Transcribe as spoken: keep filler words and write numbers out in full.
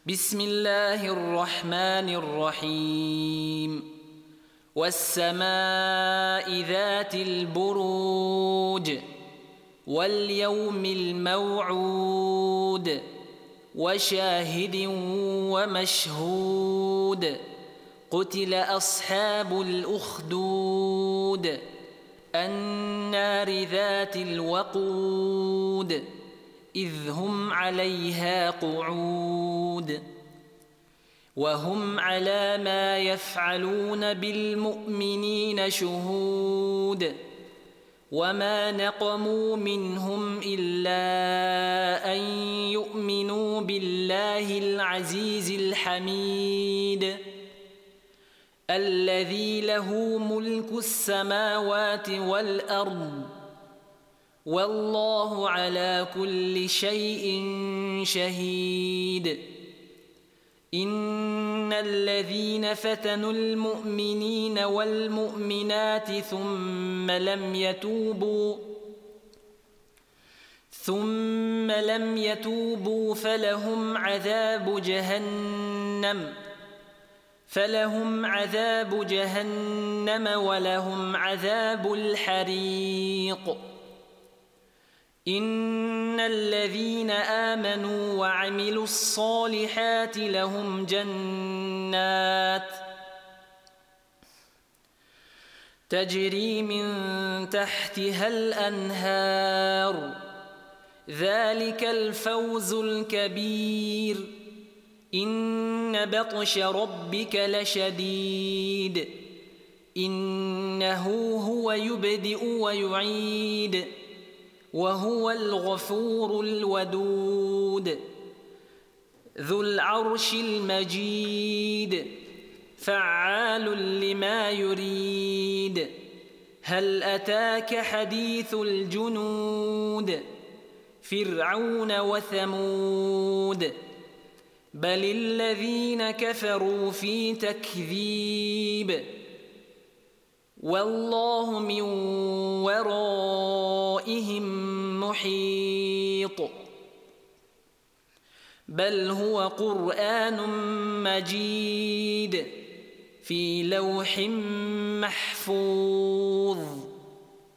بسم الله الرحمن الرحيم والسماء ذات البروج واليوم الموعود وشاهد ومشهود قتل أصحاب الأخدود النار ذات الوقود إذ هم عليها قعود وهم على ما يفعلون بالمؤمنين شهود وما نقموا منهم إلا أن يؤمنوا بالله العزيز الحميد الذي له ملك السماوات والأرض والله على كل شيء شهيد إن الذين فتنوا المؤمنين والمؤمنات ثم لم يتوبوا ثم لم يتوبوا فلهم عذاب جهنم فلهم عذاب جهنم ولهم عذاب الحريق إن الذين آمنوا وعملوا الصالحات لهم جنات تجري من تحتها الأنهار ذلك الفوز الكبير إن بطش ربك لشديد إنه هو يبدئ ويعيد وهو الغفور الودود ذو العرش المجيد فعال لما يريد هل أتاك حديث الجنود فرعون وثمود بل الذين كفروا في تكذيب والله من ورائهم محيط بل هو قرآن مجيد في لوح محفوظ